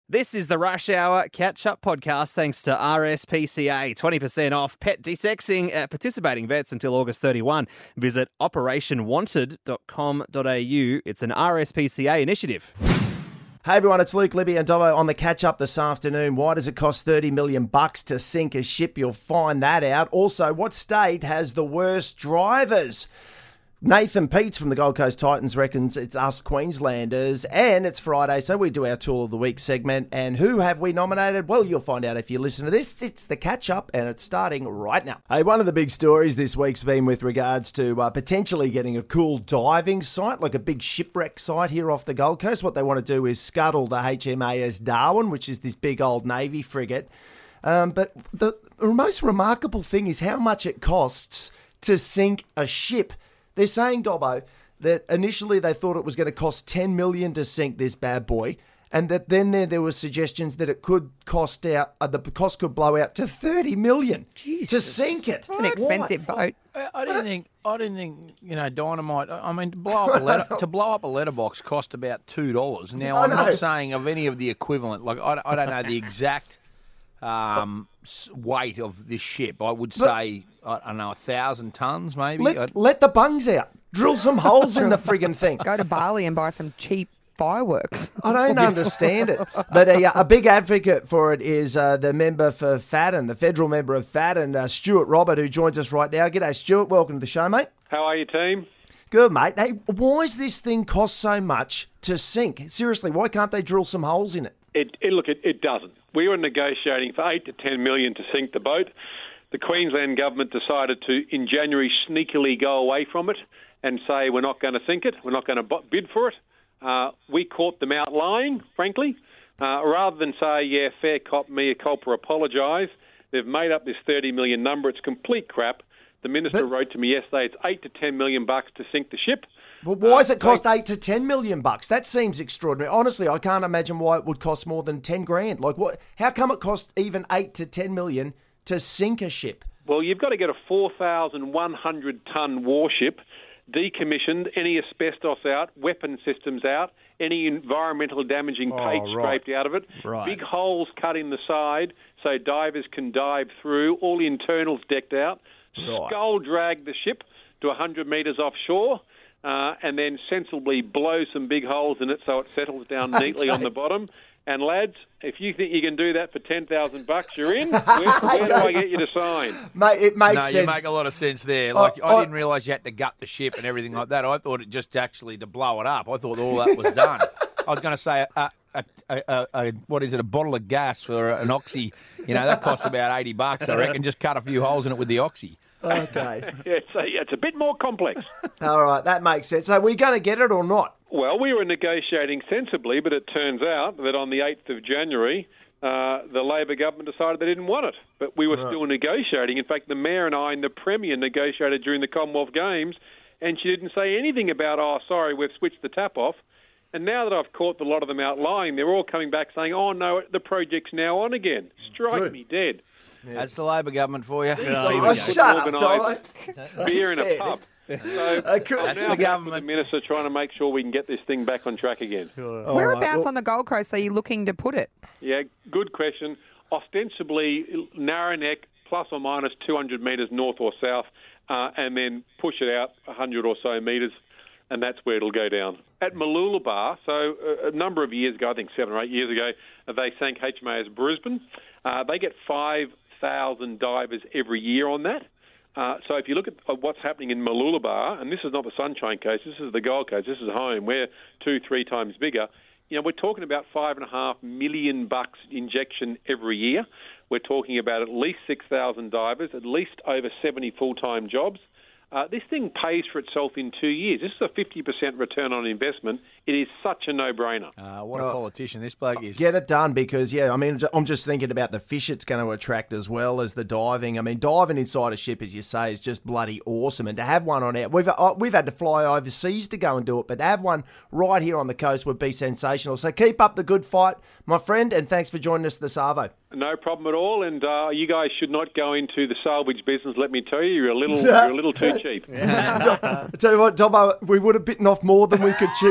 This is the Rush Hour Catch-Up Podcast thanks to RSPCA. 20% off pet desexing at participating vets until August 31. Visit operationwanted.com.au. It's an RSPCA initiative. Hey everyone, it's Luke, Libby and Dobbo on the catch-up this afternoon. Why does it cost $30 million to sink a ship? You'll find that out. Also, what state has the worst drivers? Nathan Peets from the Gold Coast Titans reckons it's us Queenslanders, and it's Friday, so we do our Tool of the Week segment. And who have we nominated? Well, you'll find out if you listen to this. It's the catch-up, and it's starting right now. Hey, one of the big stories this week's been with regards to potentially getting a cool diving site, like a big shipwreck site here off the Gold Coast. What they want to do is scuttle the HMAS Darwin, which is this big old Navy frigate. But the most remarkable thing is how much it costs to sink a ship. They're saying, Dobbo, that initially they thought it was going to cost $10 million to sink this bad boy, and that then there were suggestions that it could cost out, the cost could blow out to $30 million to sink it. It's an expensive boat. I didn't think dynamite. I mean, to blow up a letterbox cost about $2. Now I'm not saying of any of the equivalent. Like I don't know the exact weight of this ship. I would say, I don't know, 1,000 tons maybe. Let the bungs out. Drill some holes in the friggin' thing. Go to Bali and buy some cheap fireworks. I don't understand it. But a big advocate for it is the member for Fadden, the federal member of Fadden, Stuart Robert, who joins us right now. G'day, Stuart. Welcome to the show, mate. How are you, team? Good, mate. Hey, why does this thing cost so much to sink? Seriously, why can't they drill some holes in it? It doesn't. We were negotiating for $8 to $10 million to sink the boat. The Queensland government decided to, in January, sneakily go away from it and say we're not going to sink it, we're not going to bid for it. We caught them out lying, frankly. Rather than say, yeah, fair cop, mea culpa, apologise, they've made up this $30 million number. It's complete crap. The minister wrote to me yesterday it's $8 to $10 million to sink the ship. Well, why does it cost $8 to $10 million? That seems extraordinary. Honestly, I can't imagine why it would cost more than 10 grand. Like, what? How come it costs even $8 to $10 million to sink a ship? Well, you've got to get a 4,100-ton warship decommissioned, any asbestos out, weapon systems out, any environmental damaging paint scraped out of it, big holes cut in the side so divers can dive through, all the internals decked out, skull drag the ship to 100 metres offshore, and then sensibly blow some big holes in it so it settles down neatly on the bottom. And lads, if you think you can do that for $10,000, you're in. Where do I get you to sign? Mate, it makes sense. You make a lot of sense there. Like I didn't realise you had to gut the ship and everything like that. I thought it just actually to blow it up. I thought all that was done. I was going to say a bottle of gas for an oxy. That costs about $80. I reckon. Just cut a few holes in it with the oxy. Okay. It's a bit more complex. All right, that makes sense. So are we going to get it or not? Well, we were negotiating sensibly, but it turns out that on the 8th of January, the Labor government decided they didn't want it. But we were still negotiating. In fact, the Mayor and I and the Premier negotiated during the Commonwealth Games, and she didn't say anything about, sorry, we've switched the tap off. And now that I've caught a lot of them out lying, they're all coming back saying, oh, no, the project's now on again. Strike me dead. Yeah. That's the Labor government for you. Shut up, Dobbo. Beer in a pub. So that's the government. The minister trying to make sure we can get this thing back on track again. Whereabouts on the Gold Coast are you looking to put it? Yeah, good question. Ostensibly, Narrowneck, plus or minus 200 metres north or south, and then push it out 100 or so metres, and that's where it'll go down. At Mooloolaba, so a number of years ago, I think 7 or 8 years ago, they sank HMAS Brisbane. They get 5,000 divers every year on that. So if you look at what's happening in Mooloolaba, and this is not the Sunshine Coast, this is the Gold Coast, this is home, we're 2-3 times bigger. We're talking about $5.5 million injection every year. We're talking about at least 6,000 divers, at least over 70 full-time jobs. This thing pays for itself in 2 years. This is a 50% return on investment. It is such a no-brainer. What a politician this bloke is. Get it done because, I'm just thinking about the fish it's going to attract as well as the diving. I mean, diving inside a ship, as you say, is just bloody awesome. And to have one on our... We've had to fly overseas to go and do it, but to have one right here on the coast would be sensational. So keep up the good fight, my friend, and thanks for joining us this Arvo. No problem at all, and you guys should not go into the salvage business. Let me tell you, you're a little too cheap. I tell you what, Dobbo, we would have bitten off more than we could chew with that one.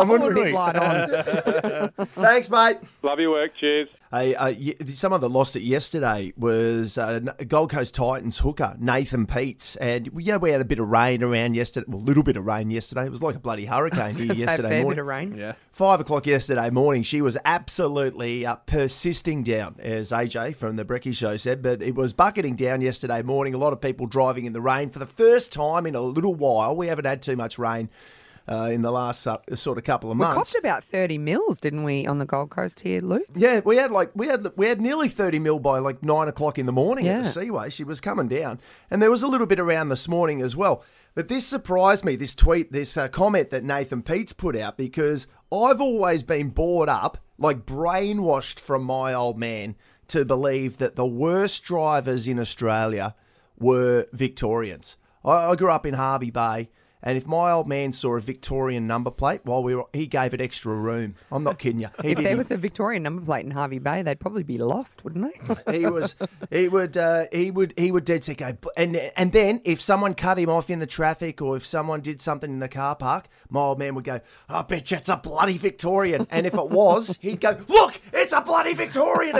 on, A wouldn't we? bit light on. Thanks, mate. Love your work. Cheers. Hey, someone that lost it yesterday was Gold Coast Titans hooker Nathan Peets, and we had a bit of rain around yesterday. Well, a little bit of rain yesterday. It was like a bloody hurricane here Just a yesterday fair morning. bit of rain. Yeah. 5 o'clock yesterday morning, she was absolutely persisting down, as AJ from the Brecky Show said, but it was bucketing down yesterday morning. A lot of people driving in the rain for the first time in a little while. We haven't had too much rain in the last sort of couple of We months. copped about 30 mils, didn't we, on the Gold Coast here, Luke? Yeah, we had nearly 30 mil by like 9 o'clock in the morning at the Seaway. She was coming down, and there was a little bit around this morning as well. But this surprised me, this tweet, this comment that Nathan Peets put out, because I've always been brought up, like brainwashed from my old man, to believe that the worst drivers in Australia were Victorians. I grew up in Harvey Bay. And if my old man saw a Victorian number plate, he gave it extra room. I'm not kidding you. If there was a Victorian number plate in Harvey Bay, they'd probably be lost, wouldn't they? He would dead set go. And then if someone cut him off in the traffic, or if someone did something in the car park, my old man would go, "I bet you it's a bloody Victorian." And if it was, he'd go, "Look, it's a bloody Victorian."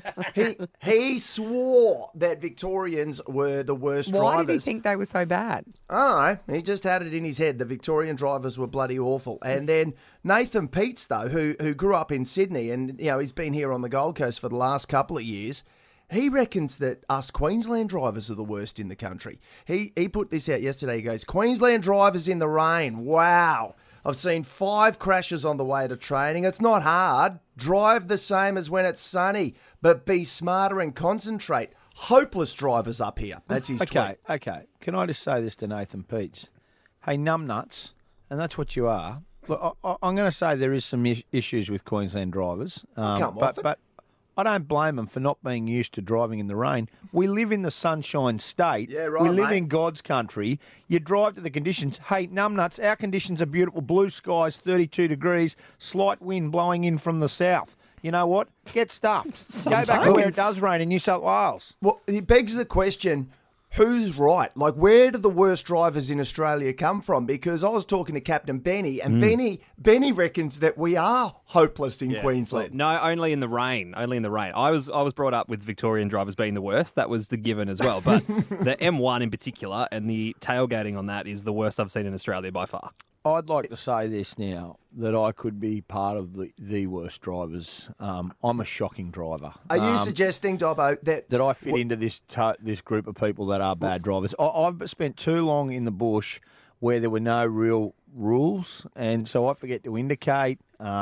He swore that Victorians were the worst drivers. Why did he think they were so bad? I don't know. He just had it in his head. The Victorian drivers were bloody awful. And then Nathan Peets, though, who grew up in Sydney, and he's been here on the Gold Coast for the last couple of years, he reckons that us Queensland drivers are the worst in the country. He put this out yesterday. He goes, "Queensland drivers in the rain. Wow. I've seen 5 crashes on the way to training. It's not hard. Drive the same as when it's sunny, but be smarter and concentrate. Hopeless drivers up here." That's his tweet. Okay. Can I just say this to Nathan Peets? Hey, numbnuts, and that's what you are. Look, I'm going to say there is some issues with Queensland drivers, but I don't blame them for not being used to driving in the rain. We live in the Sunshine State. Yeah, right, we live mate. in God's country. You drive to the conditions. Hey, numbnuts, our conditions are beautiful. Blue skies, 32 degrees, slight wind blowing in from the south. You know what? Get stuffed. Go back to where it does rain in New South Wales. Well, it begs the question, who's right? Like, where do the worst drivers in Australia come from? Because I was talking to Captain Benny, and Benny reckons that we are hopeless in Queensland. No, only in the rain. Only in the rain. I was brought up with Victorian drivers being the worst. That was the given as well. But the M1 in particular and the tailgating on that is the worst I've seen in Australia by far. I'd like to say this now, that I could be part of the worst drivers. I'm a shocking driver. Are you suggesting, Dobbo, that I fit into this group of people that are bad drivers? I've spent too long in the bush where there were no real rules, and so I forget to indicate.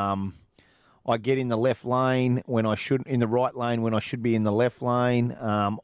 I get in the left lane when I shouldn't, in the right lane when I should be in the left lane.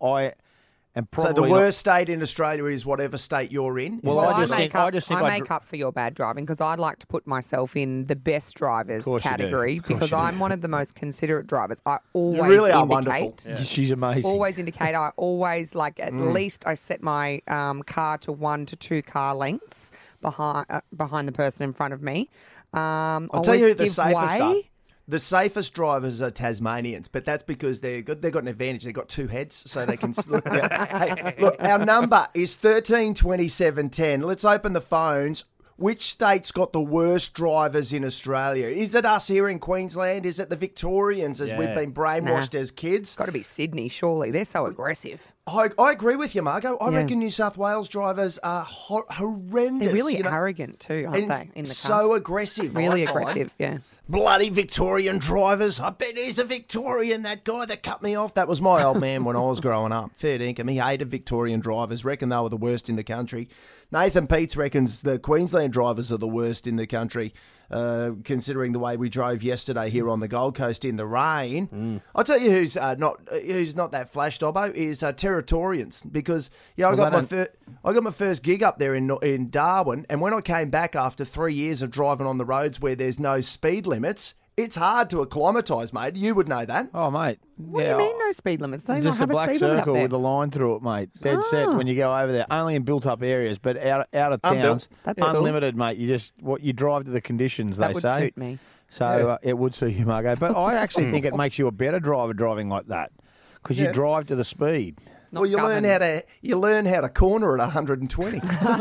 So the worst state in Australia is whatever state you're in? Well, I make up for your bad driving because I'd like to put myself in the best drivers category because I'm one of the most considerate drivers. I always you really are indicate. wonderful. Yeah. She's amazing. Always indicate. I always at least I set my car to 1 to 2 car lengths behind the person in front of me. I'll tell you who the safest are. The safest drivers are Tasmanians, but that's because they've got an advantage. They've got 2 heads, so they can look. Hey, look, our number is 132710. Let's open the phones. Which state's got the worst drivers in Australia? Is it us here in Queensland? Is it the Victorians, as we've been brainwashed as kids? It's got to be Sydney, surely. They're so aggressive. I agree with you, Margo. I reckon New South Wales drivers are horrendous. They're really arrogant too, aren't they, in the car? So aggressive. Really I find. aggressive, yeah. Bloody Victorian drivers. I bet he's a Victorian, that guy that cut me off. That was my old man when I was growing up. Fair dinkum. He hated Victorian drivers. Reckon they were the worst in the country. Nathan Peets reckons the Queensland drivers are the worst in the country, considering the way we drove yesterday here on the Gold Coast in the rain. I'll tell you who's not that flash, Dobbo, is Territorians, because I got my first gig up there in Darwin, and when I came back after 3 years of driving on the roads where there's no speed limits, it's hard to acclimatise, mate. You would know that. Oh, mate. What do you mean no speed limits? They don't just have a black speed limit up circle there. with a line through it, mate. Dead set when you go over there. Only in built-up areas, but out of towns, That's unlimited, mate. You drive to the conditions, That they would say. suit me. So it would suit you, Margo. But I actually think it makes you a better driver driving like that because you drive to the speed. Well, you learn how to corner at 120.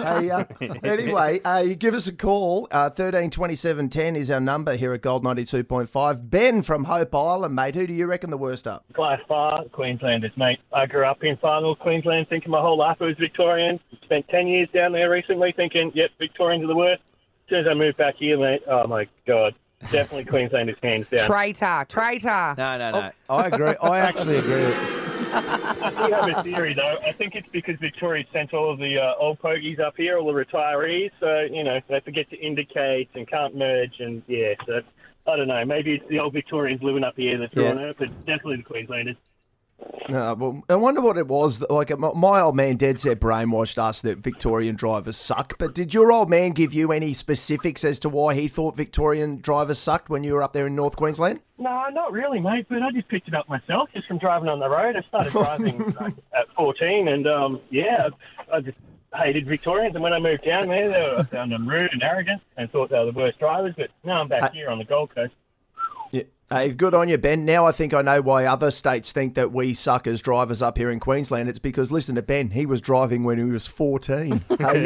Anyway, give us a call. 132710 is our number here at Gold 92.5. Ben from Hope Island, mate. Who do you reckon the worst are? By far, Queenslanders, mate. I grew up in far north Queensland thinking my whole life I was Victorian. Spent 10 years down there recently thinking, yep, Victorians are the worst. As soon as I moved back here, mate, oh my God. Definitely Queenslanders hands down. Traitor. No. I agree. I actually agree with you. I do have a theory, though. I think it's because Victoria sent all of the old pogies up here, all the retirees. So, they forget to indicate and can't merge. And, yeah, so I don't know. Maybe it's the old Victorians living up here that's on it, but definitely the Queenslanders. No, well, I wonder what it was. Like, my old man dead set brainwashed us that Victorian drivers suck. But did your old man give you any specifics as to why he thought Victorian drivers sucked when you were up there in North Queensland? No, not really, mate. But I just picked it up myself just from driving on the road. I started driving at 14, and I just hated Victorians. And when I moved down there, I found them rude and arrogant, and thought they were the worst drivers. But now I'm back here on the Gold Coast. Yeah. Hey, good on you, Ben. Now I think I know why other states think that we suck as drivers up here in Queensland. It's because, listen to Ben, he was driving when he was 14.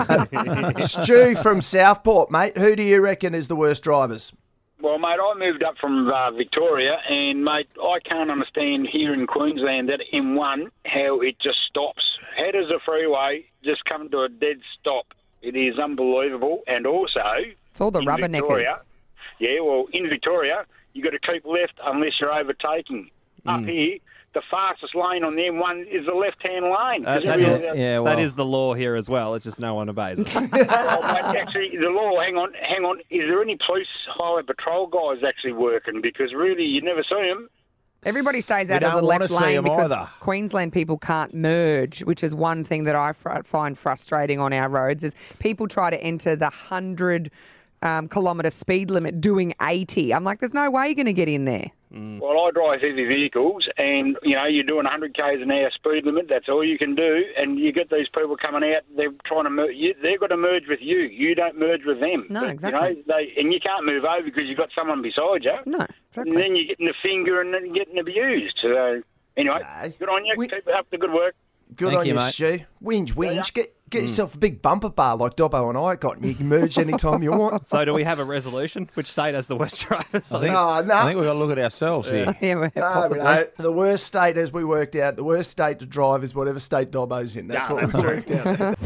Stu from Southport, mate, who do you reckon is the worst drivers? Well, mate, I moved up from Victoria, and, mate, I can't understand here in Queensland that M1, how it just stops. How does a freeway just come to a dead stop? It is unbelievable. And also... It's all the rubberneckers. Yeah, well, in Victoria... you got to keep left unless you're overtaking. Up here, the fastest lane on the M1 is the left-hand lane. That is the law here as well. It's just no one obeys it. Mate, actually, the law, hang on. Is there any police highway patrol guys actually working? Because really, you never see them. Everybody stays out of the left lane because Queensland people can't merge, which is one thing that I find frustrating on our roads is people try to enter the 100 kilometre speed limit doing 80. I'm like, there's no way you're going to get in there. Well, I drive heavy vehicles and, you're doing 100 k's an hour speed limit. That's all you can do. And you get these people coming out, they're trying to merge. They've got to merge with you. You don't merge with them. No, exactly. And you can't move over because you've got someone beside you. No, exactly. And then you're getting the finger and then getting abused. So, anyway, good on you. Keep up the good work. Good on you, Stu. Whinge. Get yourself a big bumper bar like Dobbo and I got, and you can merge anytime you want. So do we have a resolution? Which state has the worst drivers? I think we've got to look at ourselves here. Yeah, possibly. No. The worst state, as we worked out, the worst state to drive is whatever state Dobbo's in. That's what we've worked out.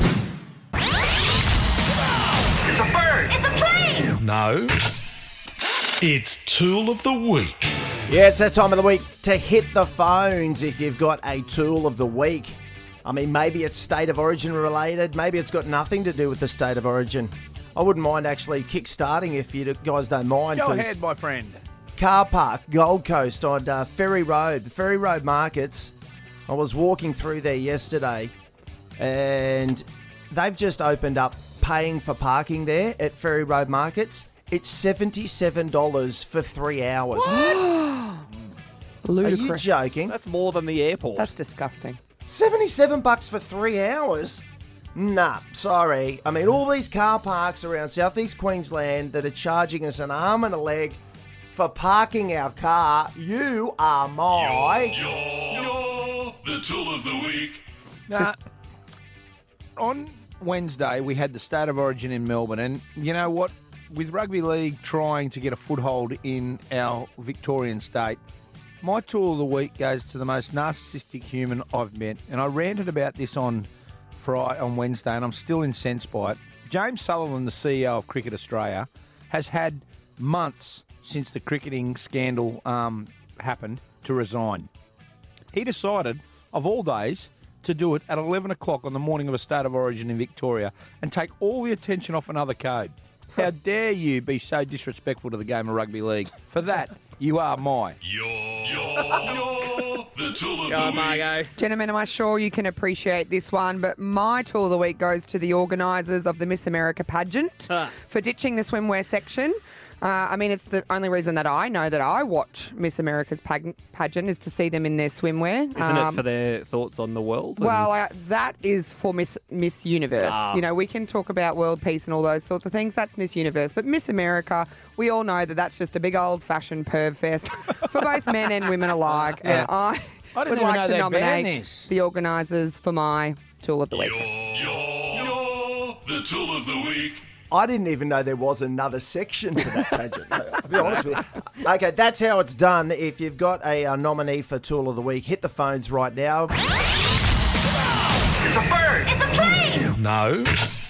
It's a bird! It's a plane! No. It's Tool of the Week. Yeah, it's that time of the week to hit the phones if you've got a Tool of the Week. I mean, maybe it's state of origin related. Maybe it's got nothing to do with the state of origin. I wouldn't mind actually kick-starting if you guys don't mind. Go ahead, my friend. Car park, Gold Coast on Ferry Road. The Ferry Road markets. I was walking through there yesterday and they've just opened up paying for parking there at Ferry Road markets. It's $77 for 3 hours. Ludicrous. Are you joking? That's more than the airport. That's disgusting. $77 for 3 hours? Nah, sorry. I mean, all these car parks around southeast Queensland that are charging us an arm and a leg for parking our car, you are my... You're the Tool of the Week. On Wednesday, we had the State of Origin in Melbourne, and you know what? With rugby league trying to get a foothold in our Victorian state, my Tool of the Week goes to the most narcissistic human I've met. And I ranted about this on Wednesday, and I'm still incensed by it. James Sullivan, the CEO of Cricket Australia, has had months since the cricketing scandal happened to resign. He decided, of all days, to do it at 11 o'clock on the morning of a State of Origin in Victoria and take all the attention off another code. How dare you be so disrespectful to the game of rugby league? For that, you are my... You're the Tool of the Week. Gentlemen, am I sure you can appreciate this one? But my Tool of the Week goes to the organisers of the Miss America pageant for ditching the swimwear section. I mean, it's the only reason that I know that I watch Miss America's pageant is to see them in their swimwear. Isn't it for their thoughts on the world? Well, that is for Miss Universe. You know, we can talk about world peace and all those sorts of things. That's Miss Universe. But Miss America, we all know that that's just a big old-fashioned perv fest for both men and women alike. And I didn't would even like know to they'd banned nominate this. the organisers for my Tool of the Week. You're the Tool of the Week. I didn't even know there was another section to that pageant. I'll be honest with you. Okay, that's how it's done. If you've got a nominee for Tool of the Week, hit the phones right now. It's a bird. It's a plane. No.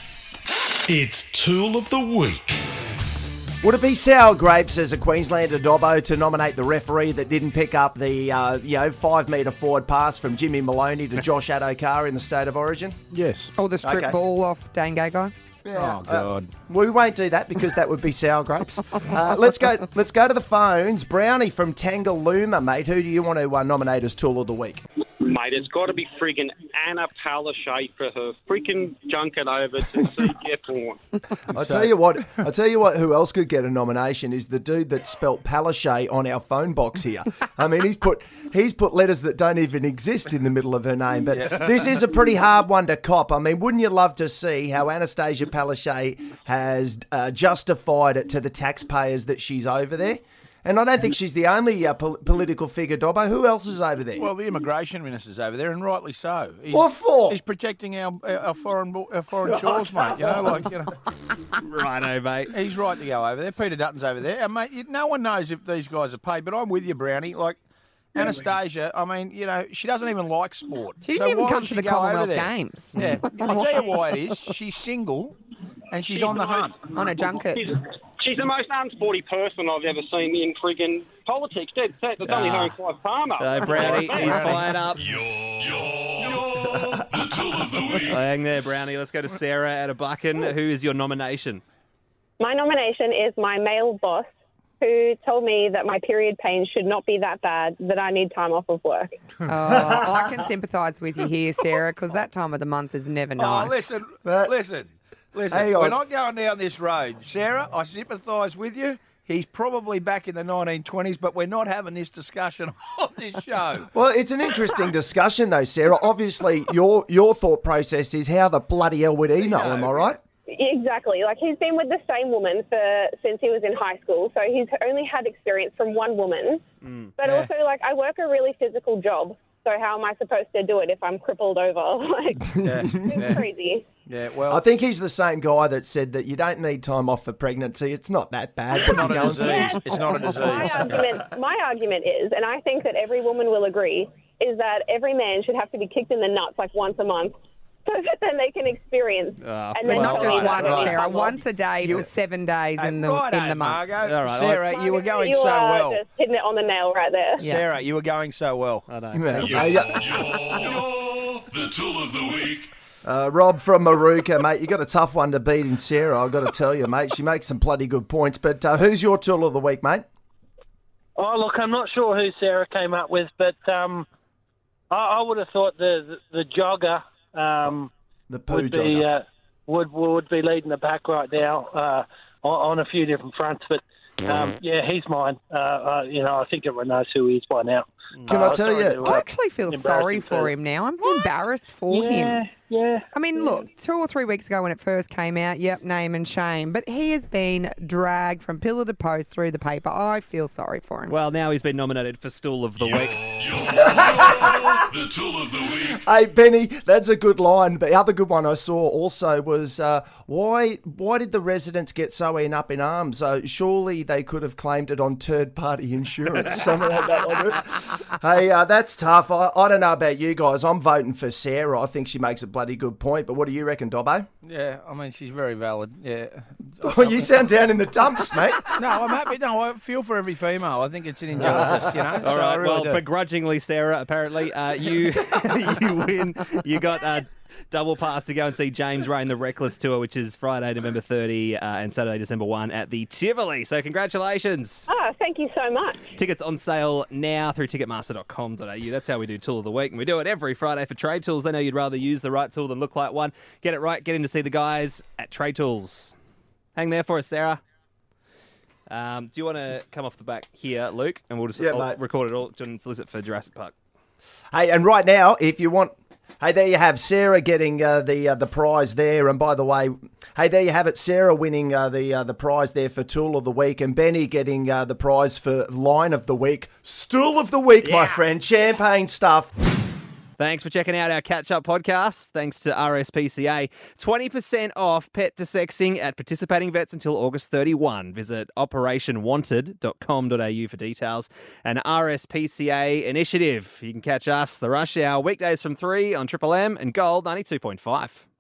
It's Tool of the Week. Would it be sour grapes as a Queenslander, Dobbo, to nominate the referee that didn't pick up the 5 metre forward pass from Jimmy Maloney to Josh Adokar in the State of Origin? Yes. Or the strip Okay. ball off Dane Gagai. Oh, God. We won't do that because that would be sour grapes. Let's go to the phones. Brownie from Tangalooma, mate. Who do you want to nominate as Tool of the Week? Mate, it's got to be friggin' Anna Palaszczuk for her freaking junket over to see Jeff Horn. I tell you what. Who else could get a nomination is the dude that spelt Palaszczuk on our phone box here. I mean, he's put letters that don't even exist in the middle of her name. But this is a pretty hard one to cop. I mean, wouldn't you love to see how Anastasia Palaszczuk has justified it to the taxpayers that she's over there? And I don't think she's the only political figure, Dobbo. Who else is over there? Well, the immigration minister's over there, and rightly so. What for? He's protecting our foreign shores, mate. Righto, mate. He's right to go over there. Peter Dutton's over there. And, mate, no one knows if these guys are paid, but I'm with you, Brownie. Like, Anastasia, I mean, she doesn't even like sport. She didn't even why come would to she the go over Commonwealth there? Games. Yeah. I'll tell you why it is. She's single, and she's on the hunt. On a junket. She's the most unsporty person I've ever seen in friggin' politics. Dead set. There's only her and Clive Palmer. Brownie, he's fired up. You're the Tool of the Week. Hang there, Brownie. Let's go to Sarah at a Buchan. Who is your nomination? My nomination is my male boss, who told me that my period pain should not be that bad, that I need time off of work. Oh, I can sympathise with you here, Sarah, because that time of the month is never nice. Oh, listen. Hang on. We're not going down this road. Sarah, I sympathise with you. He's probably back in the 1920s, but we're not having this discussion on this show. Well, it's an interesting discussion, though, Sarah. Obviously, your thought process is how the bloody hell would he know? Am I right? Exactly. Like, he's been with the same woman since he was in high school, so he's only had experience from one woman. But also, like, I work a really physical job, so how am I supposed to do it if I'm crippled over? Like, it's crazy. Yeah, well, I think he's the same guy that said that you don't need time off for pregnancy. It's not that bad. it's not a disease. It's not a disease. My argument is, and I think that every woman will agree, is that every man should have to be kicked in the nuts like once a month, so that then they can experience. But not just once, Sarah. Once a day for 7 days in the month. Margot. All right, Sarah, you were going so are well. just hitting it on the nail right there. Yeah. Sarah, you were going so well. I know. You're the Tool of the Week. Rob from Maruka, mate, you got a tough one to beat in Sarah, I've got to tell you, mate. She makes some bloody good points. But who's your Tool of the Week, mate? Oh, look, I'm not sure who Sarah came up with, but I would have thought the jogger The poo would be jogger. would be leading the pack right now on a few different fronts. But yeah, he's mine. I think everyone knows who he is by now. Can I tell you? I actually feel sorry for him now. I'm embarrassed for him. Yeah. I mean, look, 2 or 3 weeks ago when it first came out, yep, name and shame. But he has been dragged from pillar to post through the paper. I feel sorry for him. Well, now he's been nominated for Stool of the Week. The Tool of the Week. Hey, Benny, that's a good line. But the other good one I saw also was why did the residents get so up in arms? Surely they could have claimed it on third-party insurance. Something like that. Like it. Hey, that's tough. I don't know about you guys. I'm voting for Sarah. I think she makes a bloody good point. But what do you reckon, Dobbo? Yeah, I mean, she's very valid. Yeah. Oh, you sound down in the dumps, mate. No, I'm happy. No, I feel for every female. I think it's an injustice, you know. All So I right, really well, do. begrudgingly, Sarah, apparently, you you win. You got double pass to go and see James Rain, the Reckless Tour, which is Friday, November 30 and Saturday, December 1 at the Tivoli. So congratulations. Oh, thank you so much. Tickets on sale now through ticketmaster.com.au. That's how we do Tool of the Week. And we do it every Friday for Trade Tools. They know you'd rather use the right tool than look like one. Get it right. Get in to see the guys at Trade Tools. Hang there for us, Sarah. Do you want to come off the back here, Luke? And we'll just Yeah, mate. record it all and solicit for Jurassic Park. Hey, and right now, if you want Hey, there you have Sarah getting the prize there. And by the way, hey, there you have it. Sarah winning the prize there for Tool of the Week, and Benny getting the prize for Line of the Week. Stool of the Week, my friend. Champagne stuff. Thanks for checking out our catch-up podcast. Thanks to RSPCA. 20% off pet desexing at participating vets until August 31. Visit operationwanted.com.au for details. An RSPCA initiative. You can catch us, The Rush Hour, weekdays from 3 on Triple M and Gold 92.5.